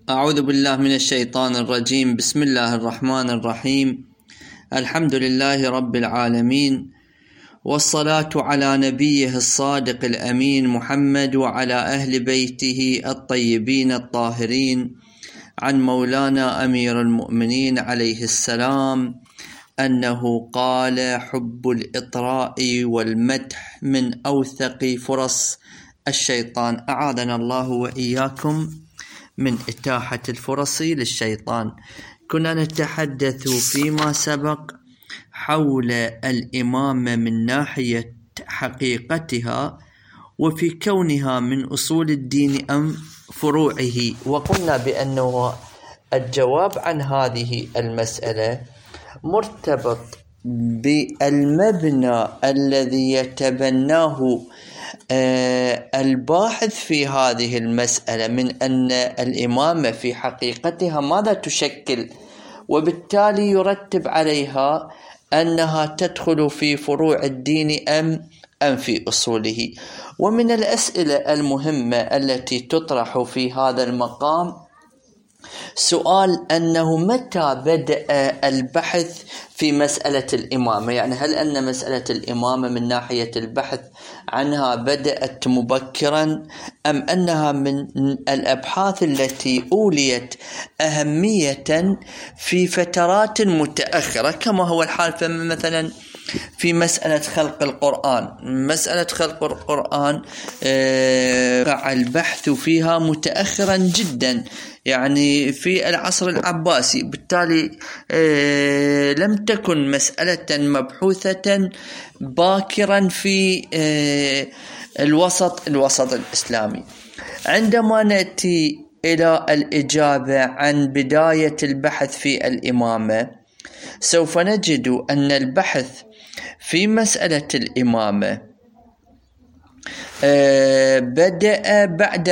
أعوذ بالله من الشيطان الرجيم. بسم الله الرحمن الرحيم. الحمد لله رب العالمين، والصلاة على نبيه الصادق الأمين محمد وعلى أهل بيته الطيبين الطاهرين، عن مولانا أمير المؤمنين عليه السلام أنه قال: حب الإطراء والمدح من أوثق فرص الشيطان. أعاذنا الله وإياكم من إتاحة الفرص للشيطان. كنا نتحدث فيما سبق حول الإمامة من ناحية حقيقتها وفي كونها من أصول الدين أم فروعه، وقلنا بأنه الجواب عن هذه المسألة مرتبط بالمبنى الذي يتبناه الباحث في هذه المسألة من أن الإمامة في حقيقتها ماذا تشكل، وبالتالي يرتب عليها أنها تدخل في فروع الدين أم في أصوله. ومن الأسئلة المهمة التي تطرح في هذا المقام سؤال أنه متى بدأ البحث في مسألة الإمامة؟ يعني هل أن مسألة الإمامة من ناحية البحث عنها بدأت مبكرا، أم أنها من الأبحاث التي أوليت أهمية في فترات متأخرة كما هو الحال مثلا في مسألة خلق القرآن؟ مسألة خلق القرآن وقع البحث فيها متأخرا جدا، يعني في العصر العباسي، بالتالي لم تكن مسألة مبحوثة باكرا في الوسط الإسلامي. عندما نأتي إلى الإجابة عن بداية البحث في الإمامة، سوف نجد أن البحث في مسألة الإمامة بدأ بعد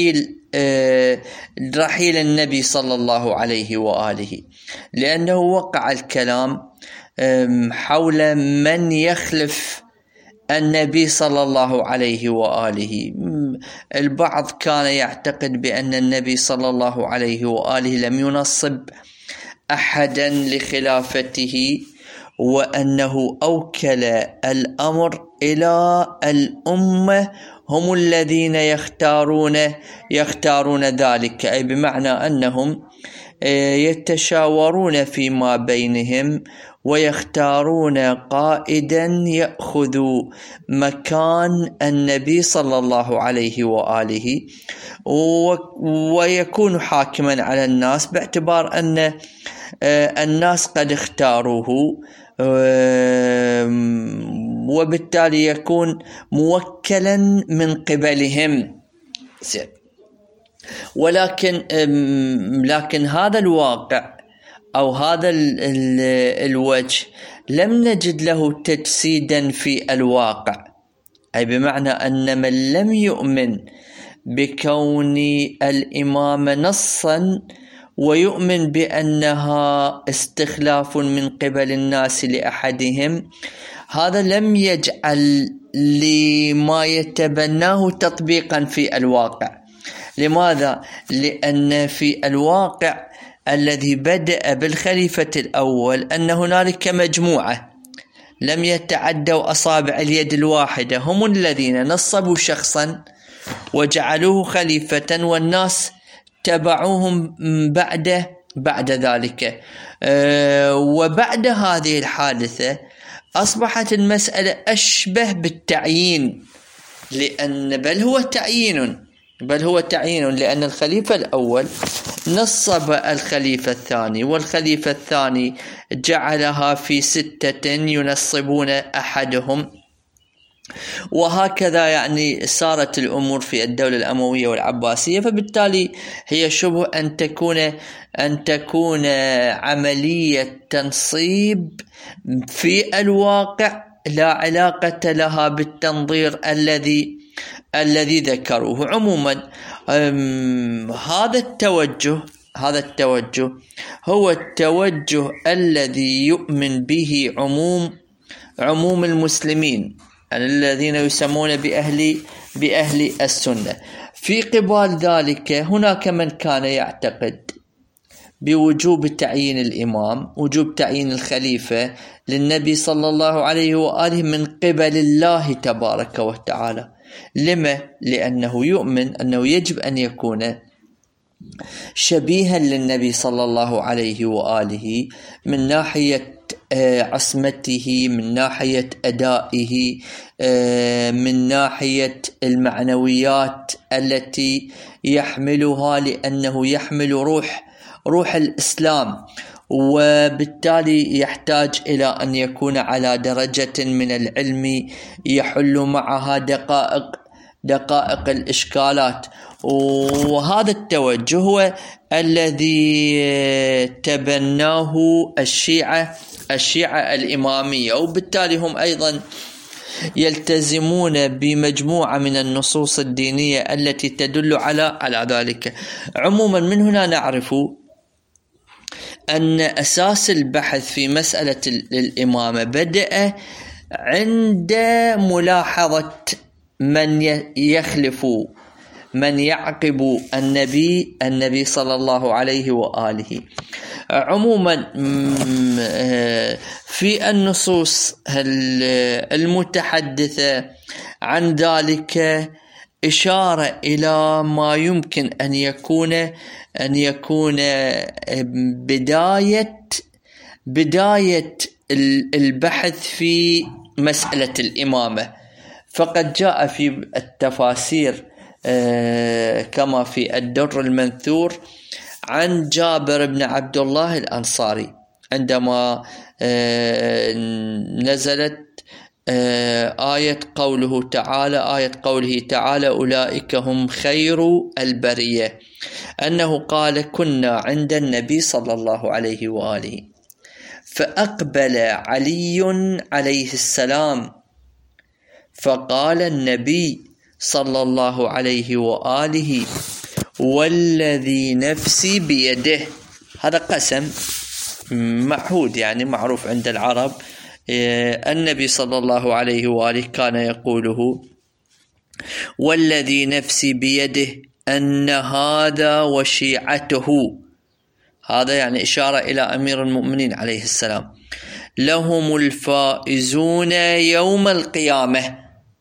رحيل النبي صلى الله عليه وآله، لأنه وقع الكلام حول من يخلف النبي صلى الله عليه وآله. البعض كان يعتقد بأن النبي صلى الله عليه وآله لم ينصب أحدا لخلافته، وأنه أوكل الأمر إلى الأمة، هم الذين يختارون ذلك، أي بمعنى أنهم يتشاورون فيما بينهم ويختارون قائدا يأخذ مكان النبي صلى الله عليه وآله ويكون حاكما على الناس، باعتبار أن الناس قد اختاروه، وبالتالي يكون موكلا من قبلهم. لكن هذا الواقع أو هذا الوجه لم نجد له تجسيدا في الواقع، أي بمعنى أن من لم يؤمن بكون الإمامة نصا ويؤمن بأنها استخلاف من قبل الناس لأحدهم، هذا لم يجعل لما يتبناه تطبيقا في الواقع. لماذا؟ لأن في الواقع الذي بدأ بالخليفة الأول أن هنالك مجموعة لم يتعدوا أصابع اليد الواحدة، هم الذين نصبوا شخصا وجعلوه خليفة، والناس تبعوهم بعد ذلك. وبعد هذه الحادثة أصبحت المسألة أشبه بالتعيين، بل هو تعيين لأن الخليفة الأول نصب الخليفة الثاني، والخليفة الثاني جعلها في 6 ينصبون أحدهم، وهكذا يعني صارت الأمور في الدولة الأموية والعباسية. فبالتالي هي شبه أن تكون عملية تنصيب في الواقع لا علاقة لها بالتنظير الذي ذكروه. عموما هذا التوجه هو التوجه الذي يؤمن به عموم المسلمين الذين يسمون بأهل السنة. في قبال ذلك هناك من كان يعتقد بوجوب تعيين الإمام، وجوب تعيين الخليفة للنبي صلى الله عليه وآله من قبل الله تبارك وتعالى. لما؟ لأنه يؤمن أنه يجب أن يكون شبيها للنبي صلى الله عليه وآله من ناحية عصمته، من ناحية أدائه، من ناحية المعنويات التي يحملها، لأنه يحمل روح الإسلام، وبالتالي يحتاج إلى أن يكون على درجة من العلم يحل معها دقائق الإشكالات. وهذا التوجه هو الذي تبناه الشيعة الإمامية، وبالتالي هم أيضا يلتزمون بمجموعة من النصوص الدينية التي تدل على ذلك. عموما من هنا نعرف أن أساس البحث في مسألة الإمامة بدأ عند ملاحظة من يخلف، من يعقب النبي صلى الله عليه وآله. عموما في النصوص المتحدثة عن ذلك إشارة إلى ما يمكن أن يكون بداية البحث في مسألة الإمامة. فقد جاء في التفاسير كما في الدر المنثور عن جابر بن عبد الله الأنصاري عندما نزلت آية قوله تعالى أولئك هم خير البرية، أنه قال كنا عند النبي صلى الله عليه وآله فأقبل علي عليه السلام فقال النبي صلى الله عليه وآله والذي نفسي بيده. هذا قسم معهود، يعني معروف عند العرب. النبي صلى الله عليه وآله كان يقوله والذي نفسي بيده أن هذا وشيعته، هذا يعني إشارة إلى أمير المؤمنين عليه السلام، لهم الفائزون يوم القيامة.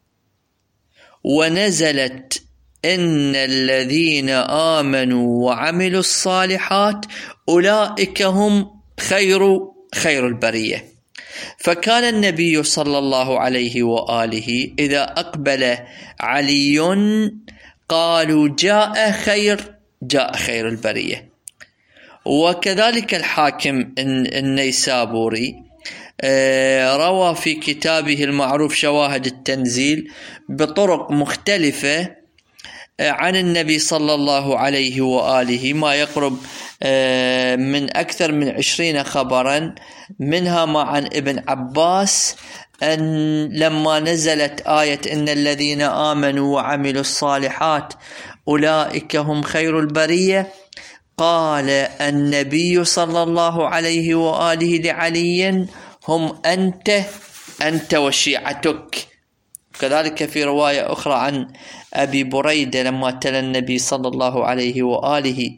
ونزلت إن الذين آمنوا وعملوا الصالحات أولئك هم خير البرية. فكان النبي صلى الله عليه وآله إذا أقبل علي قالوا جاء خير البرية. وكذلك الحاكم النيسابوري روى في كتابه المعروف شواهد التنزيل بطرق مختلفة عن النبي صلى الله عليه وآله ما يقرب من أكثر من 20 خبرا، منها ما عن ابن عباس أن لما نزلت آية إن الذين آمنوا وعملوا الصالحات أولئك هم خير البرية، قال النبي صلى الله عليه وآله لعلي هم أنت وشيعتك. كذلك في رواية أخرى عن أبي بريدة لما تلا النبي صلى الله عليه وآله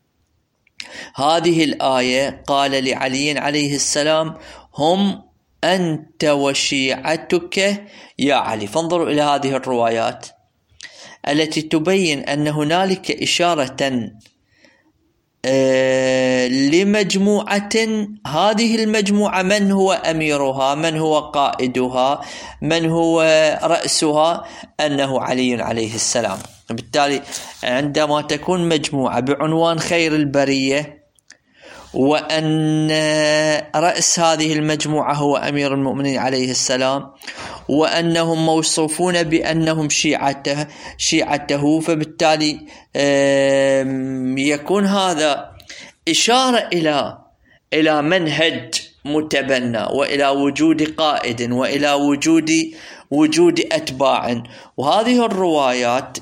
هذه الآية قال لعلي عليه السلام هم أنت وشيعتك يا علي. فانظروا إلى هذه الروايات التي تبين أن هنالك إشارة لمجموعة، هذه المجموعة من هو أميرها، من هو قائدها، من هو رأسها، أنه علي عليه السلام. بالتالي عندما تكون مجموعة بعنوان خير البرية وأن رأس هذه المجموعة هو أمير المؤمنين عليه السلام وأنهم موصوفون بأنهم شيعته، فبالتالي يكون هذا إشارة إلى منهج متبنى وإلى وجود قائد وإلى وجود أتباع. وهذه الروايات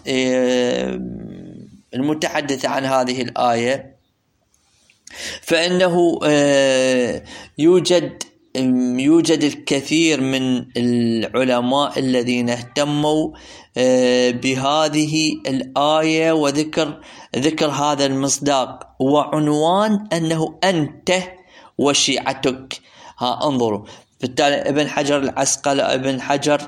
المتحدثة عن هذه الآية فإنه يوجد يوجد الكثير من العلماء الذين اهتموا بهذه الآية وذكر هذا المصداق وعنوان أنه أنت وشيعتك. انظروا، بالتالي ابن حجر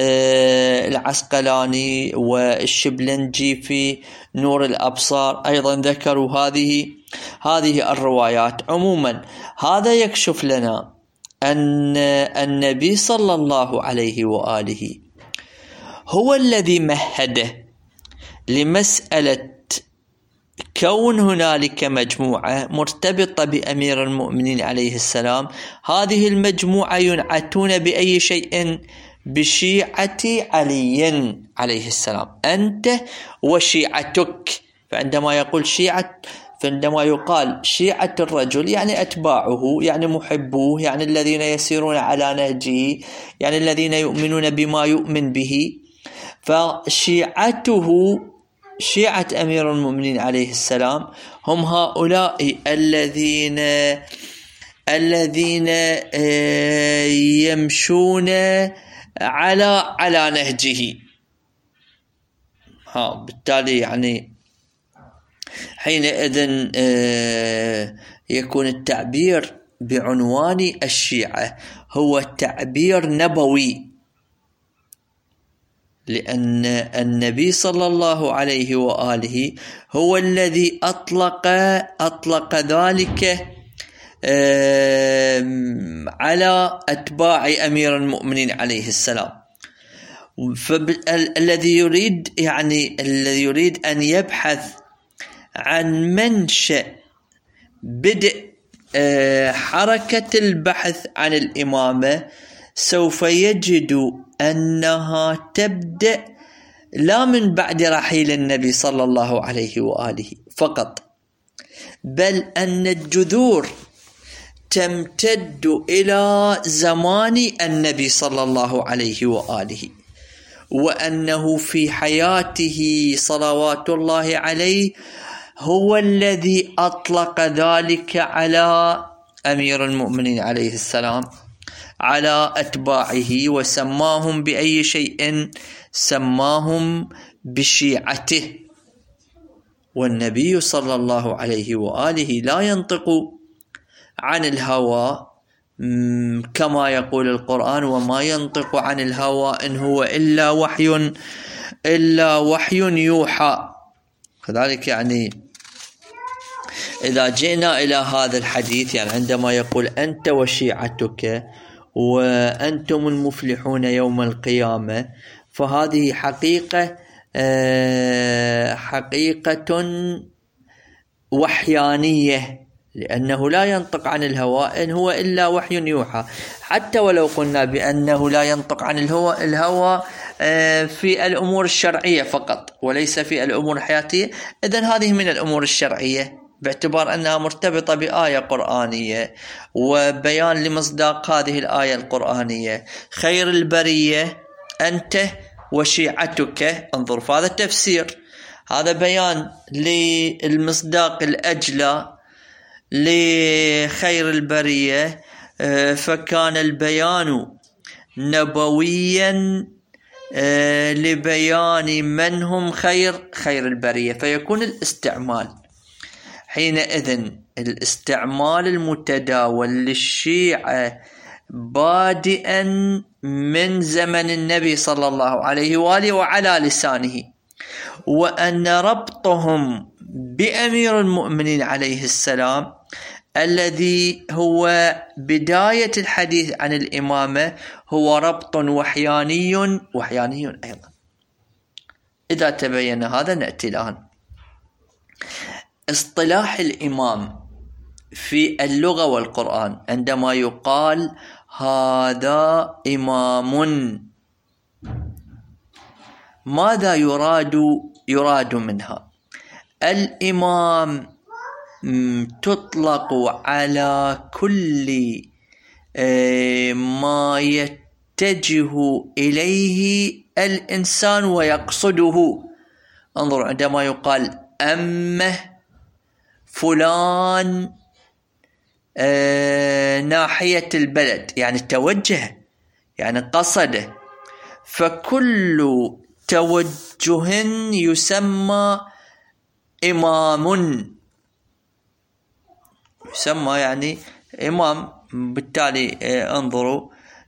العسقلاني والشبلنجي في نور الأبصار أيضا ذكروا هذه الروايات. عموما هذا يكشف لنا أن النبي صلى الله عليه وآله هو الذي مهده لمسألة كون هنالك مجموعة مرتبطة بأمير المؤمنين عليه السلام. هذه المجموعة ينعتون بأي شيء؟ بشيعة علي عليه السلام، أنت وشيعتك. فعندما يقال شيعة الرجل يعني أتباعه، يعني محبوه، يعني الذين يسيرون على نهجه، يعني الذين يؤمنون بما يؤمن به. فشيعته شيعة أمير المؤمنين عليه السلام هم هؤلاء الذين يمشون على نهجه. بالتالي يعني حينئذ يكون التعبير بعنوان الشيعة هو تعبير نبوي، لأن النبي صلى الله عليه وآله هو الذي أطلق ذلك على أتباع أمير المؤمنين عليه السلام. فالذي يريد أن يبحث عن منشأ بدء حركة البحث عن الإمامة سوف يجد أنها تبدأ لا من بعد رحيل النبي صلى الله عليه وآله فقط، بل أن الجذور تمتد إلى زمان النبي صلى الله عليه وآله، وأنه في حياته صلوات الله عليه هو الذي أطلق ذلك على أمير المؤمنين عليه السلام، على أتباعه، وسماهم بأي شيء؟ سماهم بشيعته. والنبي صلى الله عليه وآله لا ينطق عن الهوى كما يقول القرآن: وما ينطق عن الهوى إن هو إلا وحي يوحى. كذلك يعني إذا جئنا إلى هذا الحديث، يعني عندما يقول أنت وشيعتك وأنتم المفلحون يوم القيامة، فهذه حقيقة وحيانية، لأنه لا ينطق عن الهوى إن هو إلا وحي يوحى. حتى ولو قلنا بأنه لا ينطق عن الهوى في الأمور الشرعية فقط وليس في الأمور الحياتية، إذن هذه من الأمور الشرعية باعتبار أنها مرتبطة بآية قرآنية وبيان لمصداق هذه الآية القرآنية: خير البرية أنت وشيعتك. انظر في هذا التفسير، هذا بيان للمصداق الأجلى لخير البرية، فكان البيان نبويا لبيان من هم خير البرية، فيكون الاستعمال حينئذ الاستعمال المتداول للشيعة بادئا من زمن النبي صلى الله عليه وآله وعلى لسانه، وأن ربطهم بأمير المؤمنين عليه السلام الذي هو بداية الحديث عن الإمامة هو ربط وحياني أيضا. إذا تبين هذا نأتي الآن اصطلاح الإمام في اللغة والقرآن. عندما يقال هذا إمام، ماذا يراد منها؟ الإمام تطلق على كل ما يتجه إليه الإنسان ويقصده. انظروا، عندما يقال أمه فلان ناحية البلد، يعني توجه، يعني قصده. فكل توجه يسمى إمام، يسمى يعني إمام. بالتالي انظروا،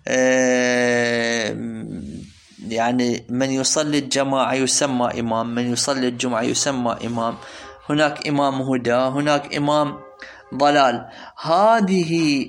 يعني من يصلي الجماعة يسمى إمام، من يصلي الجمعة يسمى إمام. هناك إمام هدى، هناك إمام ضلال. هذه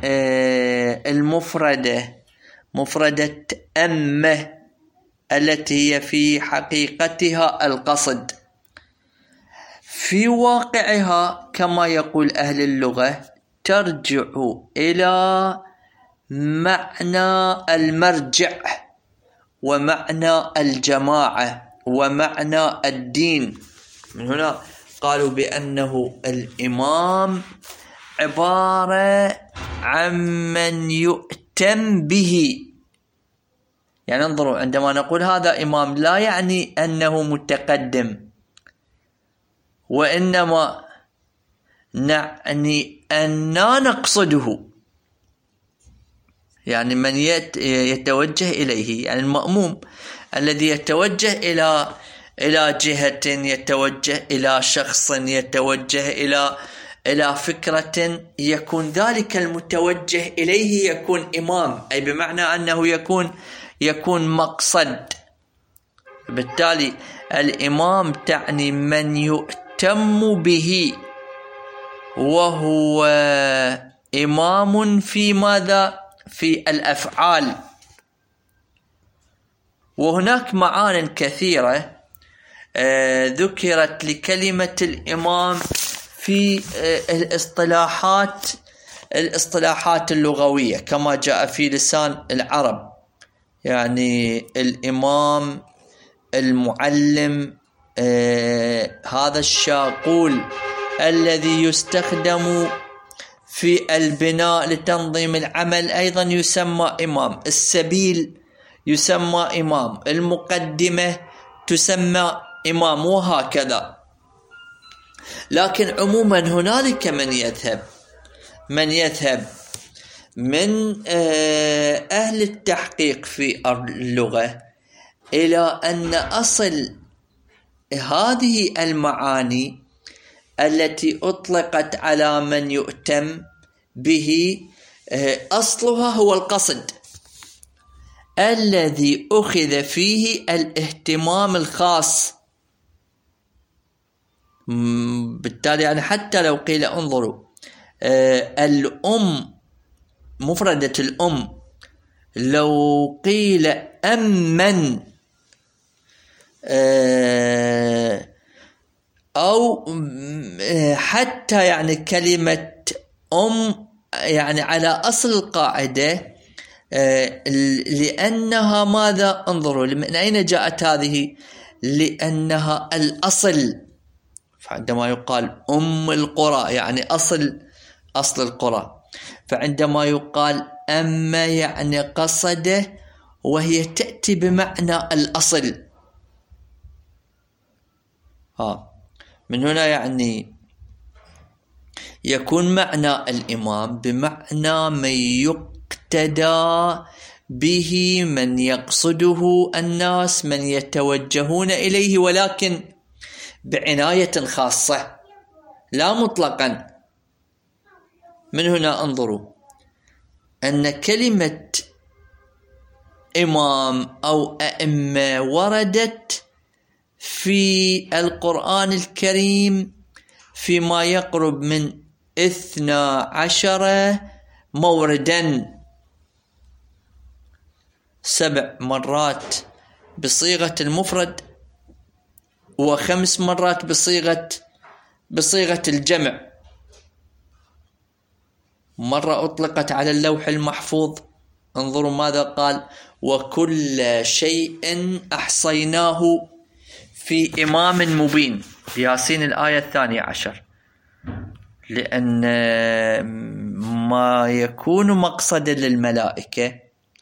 المفردة، مفردة أمة، التي هي في حقيقتها القصد، في واقعها كما يقول أهل اللغة ترجع إلى معنى المرجع ومعنى الجماعة ومعنى الدين. من هنا قالوا بأنه الإمام عبارة عن من يؤتم به. يعني انظروا، عندما نقول هذا إمام لا يعني أنه متقدم، وإنما نعني أننا نقصده، يعني من يتوجه إليه، يعني المأموم الذي يتوجه إلى جهة، يتوجه إلى شخص، يتوجه إلى فكرة، يكون ذلك المتوجه إليه يكون إمام، أي بمعنى أنه يكون مقصد. بالتالي الإمام تعني من يؤتم به، وهو إمام في ماذا؟ في الأفعال. وهناك معان كثيرة ذكرت لكلمة الإمام في الاصطلاحات اللغوية كما جاء في لسان العرب. يعني الإمام، المعلم، هذا الشاقول الذي يستخدم في البناء لتنظيم العمل أيضا يسمى إمام، السبيل يسمى إمام، المقدمة تسمى إمام، وهكذا. لكن عموما هنالك من يذهب من أهل التحقيق في اللغة إلى أن أصل هذه المعاني التي أطلقت على من يؤتم به أصلها هو القصد الذي أخذ فيه الاهتمام الخاص. بالتالي يعني حتى لو قيل انظروا، الأم، مفردة الأم، لو قيل أمن أو حتى يعني كلمة أم يعني على أصل القاعدة، لأنها ماذا؟ انظروا من أين جاءت هذه؟ لأنها الأصل. فعندما يقال أم القرى يعني أصل القرى، فعندما يقال أما يعني قصده، وهي تأتي بمعنى الأصل. من هنا يعني يكون معنى الإمام بمعنى من يقتدى به، من يقصده الناس، من يتوجهون إليه، ولكن بعناية خاصة لا مطلقا. من هنا انظروا أن كلمة إمام أو أئمة وردت في القرآن الكريم فيما يقرب من 12 موردا، 7 مرات بصيغة المفرد، و5 مرات بصيغة الجمع. مرة أطلقت على اللوح المحفوظ، انظروا ماذا قال: وكل شيء أحصيناه في إمام مبين، ياسين الآية 12. لأن ما يكون مقصدا للملائكة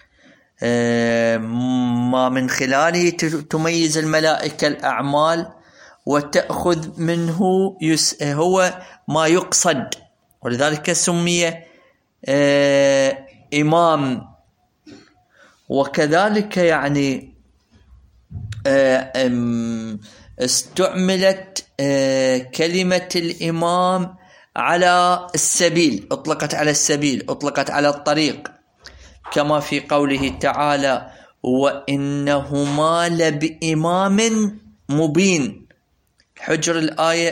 ما من خلاله تميز الملائكة الأعمال وتأخذ منه هو ما يقصد ولذلك سمي إمام. وكذلك يعني استعملت كلمة الإمام على السبيل، أطلقت على السبيل، أطلقت على الطريق، كما في قوله تعالى وإنهما لبإمام مبين، حجر الآية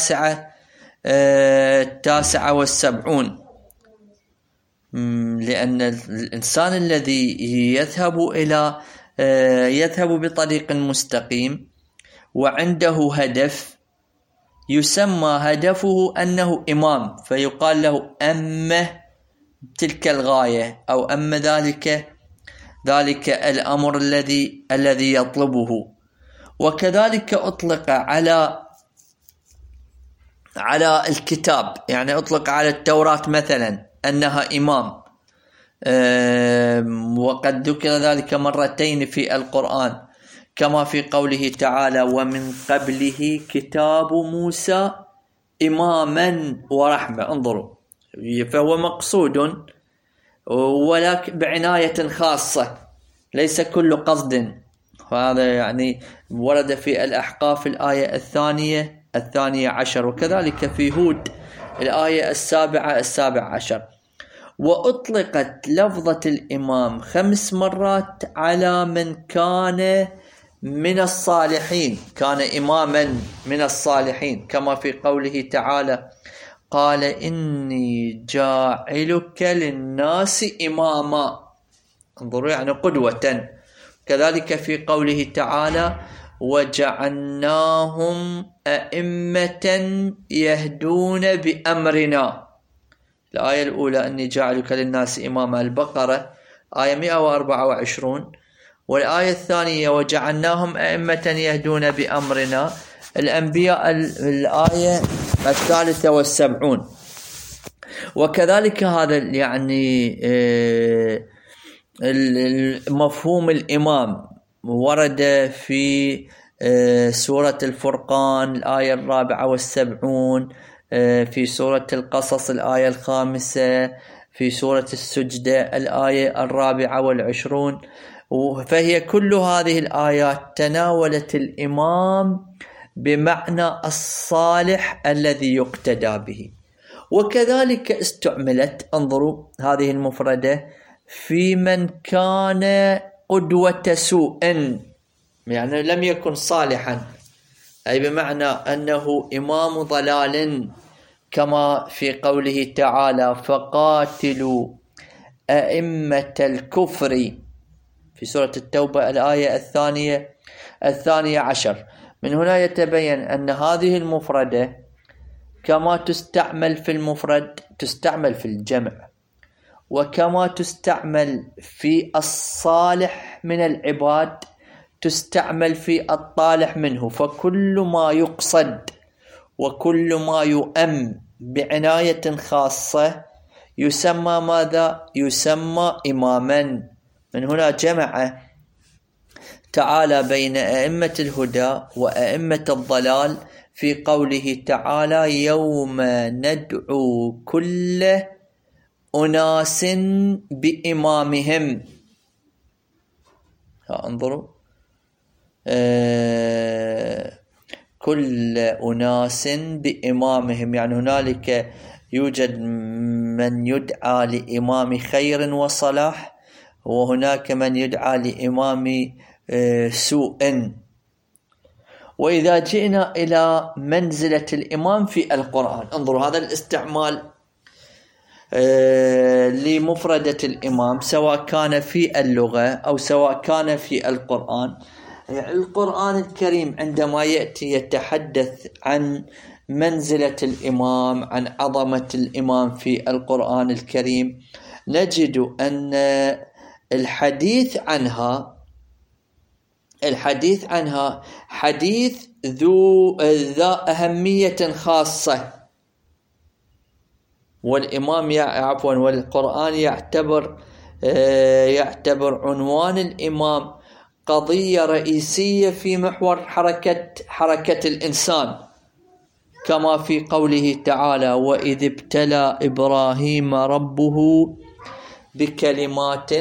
79. لأن الإنسان الذي يذهب بطريق مستقيم وعنده هدف يسمى هدفه أنه إمام، فيقال له أمه تلك الغاية أو أم ذلك الأمر الذي يطلبه. وكذلك أطلق على الكتاب، يعني أطلق على التوراة مثلا أنها إمام، وقد ذكر ذلك مرتين في القرآن، كما في قوله تعالى ومن قبله كتاب موسى إماما ورحمة. انظروا، فهو مقصود ولكن بعناية خاصة، ليس كل قصد. وهذا يعني ورد في الأحقاف الآية 12 وكذلك في هود الآية 17. وأطلقت لفظة الإمام 5 مرات على من كان من الصالحين، كان إماما من الصالحين، كما في قوله تعالى قال إني جاعلك للناس إماما. انظروا، يعني قدوة. كذلك في قوله تعالى وجعلناهم أئمة يهدون بأمرنا، الآية الأولى أني جاعلك للناس إماما، البقرة آية 124. والآية الثانية وجعلناهم أئمة يهدون بأمرنا، الأنبياء الآية 73. وكذلك هذا يعني مفهوم الإمام ورد في سورة الفرقان الآية 74، في سورة القصص الآية 5، في سورة السجدة الآية 24. فهي كل هذه الآيات تناولت الإمام بمعنى الصالح الذي يقتدى به. وكذلك استعملت، انظروا هذه المفردة، في من كان قدوة سوء، يعني لم يكن صالحا، أي بمعنى أنه إمام ضلال، كما في قوله تعالى فقاتلوا أئمة الكفر في سورة التوبة الآية 12. من هنا يتبين أن هذه المفردة كما تستعمل في المفرد تستعمل في الجمع، وكما تستعمل في الصالح من العباد تستعمل في الطالح منه. فكل ما يقصد وكل ما يؤم بعناية خاصة يسمى ماذا؟ يسمى إماما. من هنا جمع تعالى بين أئمة الهدى وأئمة الضلال في قوله تعالى يوم ندعو كل أناس بإمامهم. انظروا، كل أناس بإمامهم، يعني هنالك يوجد من يدعى لإمام خير وصلاح، وهناك من يدعى لإمام سوء. وإذا جئنا إلى منزلة الإمام في القرآن، انظروا هذا الاستعمال لمفردة الإمام سواء كان في اللغة أو سواء كان في القرآن. القرآن الكريم عندما يأتي يتحدث عن منزلة الإمام، عن عظمة الإمام في القرآن الكريم، نجد أن الحديث عنها حديث ذا أهمية خاصة. والقرآن يعتبر عنوان الإمام قضية رئيسية في محور حركة الإنسان. كما في قوله تعالى: وإذ ابتلى إبراهيم ربه بكلمات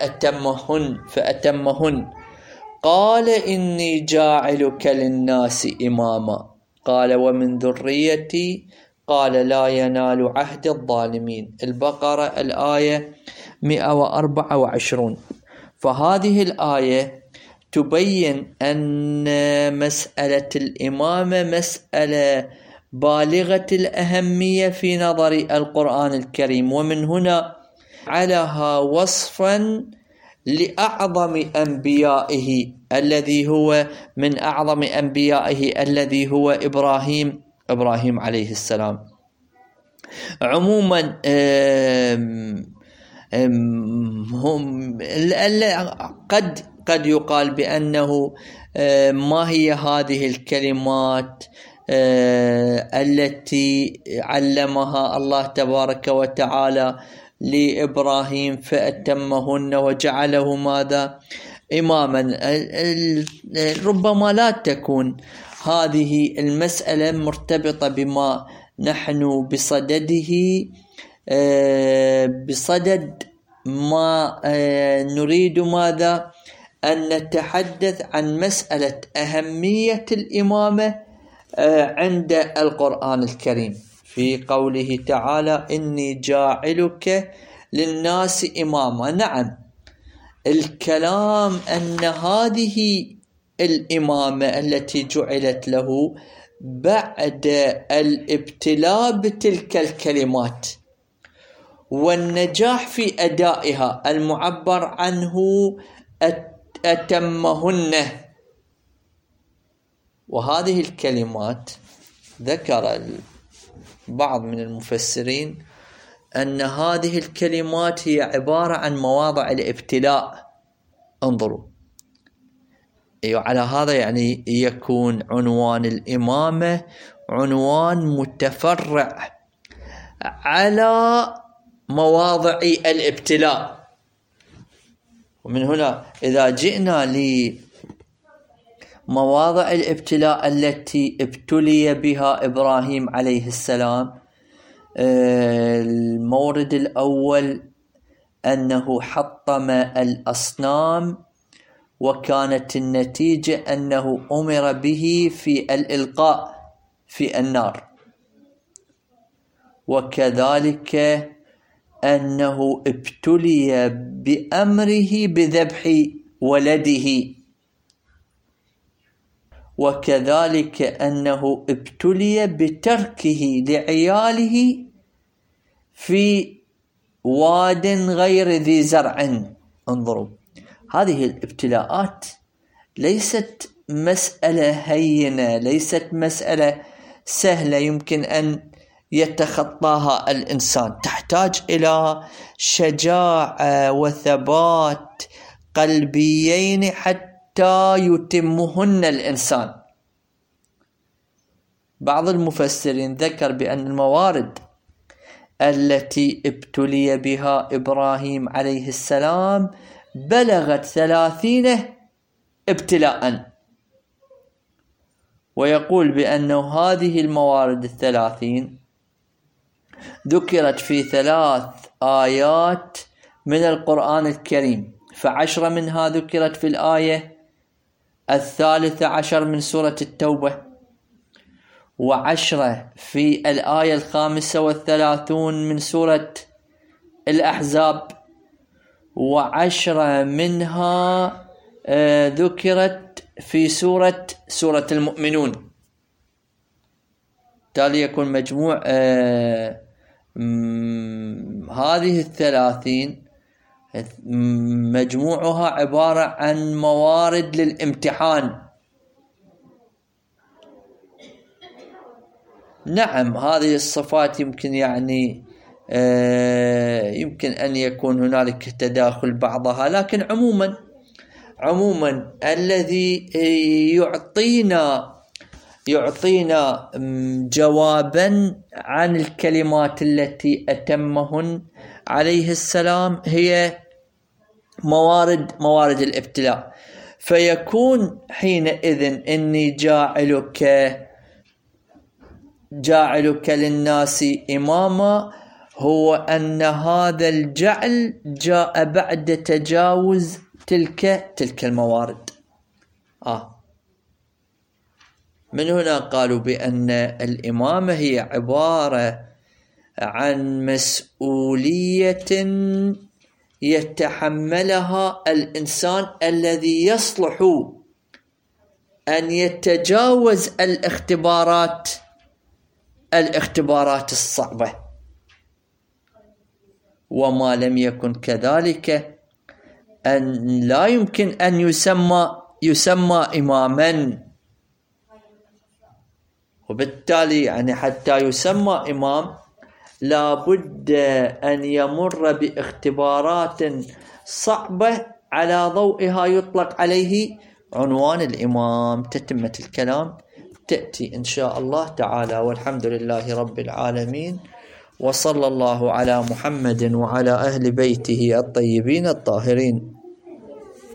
فأتمهن قال إني جاعلك للناس إماما قال ومن ذريتي قال لا ينال عهد الظالمين. البقرة الآية 124. فهذه الآية تبين أن مسألة الإمامة مسألة بالغة الأهمية في نظر القرآن الكريم، ومن هنا جعلها وصفا لأعظم أنبيائه الذي هو من أعظم أنبيائه الذي هو إبراهيم عليه السلام. عموما هم قد يقال بأنه ما هي هذه الكلمات التي علمها الله تبارك وتعالى لإبراهيم فأتمهن وجعله ماذا؟ إماما. ربما لا تكون هذه المسألة مرتبطة بما نحن بصدد ما نريد ماذا؟ أن نتحدث عن مسألة أهمية الإمامة عند القرآن الكريم في قوله تعالى: إني جاعلك للناس إماما. نعم، الكلام أن هذه الإمامة التي جعلت له بعد الابتلاء بتلك الكلمات والنجاح في أدائها المعبر عنه أتمهن. وهذه الكلمات ذكر بعض من المفسرين أن هذه الكلمات هي عبارة عن مواضع الابتلاء. انظروا، على هذا يعني يكون عنوان الإمامة عنوان متفرع على مواضع الابتلاء. ومن هنا إذا جئنا لمواضع الابتلاء التي ابتلي بها إبراهيم عليه السلام، المورد الأول أنه حطم الأصنام، وكانت النتيجة أنه أمر به في الإلقاء في النار. وكذلك أنه ابتلي بأمره بذبح ولده، وكذلك أنه ابتلي بتركه لعياله في واد غير ذي زرع. انظروا، هذه الابتلاءات ليست مسألة هينة، ليست مسألة سهلة يمكن أن يتخطاها الإنسان، تحتاج إلى شجاعة وثبات قلبيين حتى يتمهن الإنسان. بعض المفسرين ذكر بأن الموارد التي ابتلي بها إبراهيم عليه السلام بلغت 30 ابتلاء، ويقول بأنه هذه الموارد 30 ذكرت في 3 آيات من القرآن الكريم، ف10 منها ذكرت في الآية 13 من سورة التوبة، و10 في الآية 35 من سورة الأحزاب، و10 منها ذكرت في سورة المؤمنون. تالي يكون مجموع هذه 30 مجموعها عبارة عن موارد للامتحان. نعم، هذه الصفات يمكن يعني يمكن أن يكون هنالك تداخل بعضها، لكن عموما الذي يعطينا جوابا عن الكلمات التي أتمهن عليه السلام هي موارد الابتلاء. فيكون حينئذ إني جاعلك جاعلك للناس إماما هو أن هذا الجعل جاء بعد تجاوز تلك الموارد. من هنا قالوا بأن الإمامة هي عبارة عن مسؤولية يتحملها الإنسان الذي يصلح أن يتجاوز الاختبارات الصعبة، وما لم يكن كذلك أن لا يمكن أن يسمى إماما. وبالتالي يعني حتى يسمى إمام لا بد أن يمر باختبارات صعبة على ضوئها يطلق عليه عنوان الإمام. تتمة الكلام تأتي إن شاء الله تعالى، والحمد لله رب العالمين، وصلى الله على محمد وعلى أهل بيته الطيبين الطاهرين.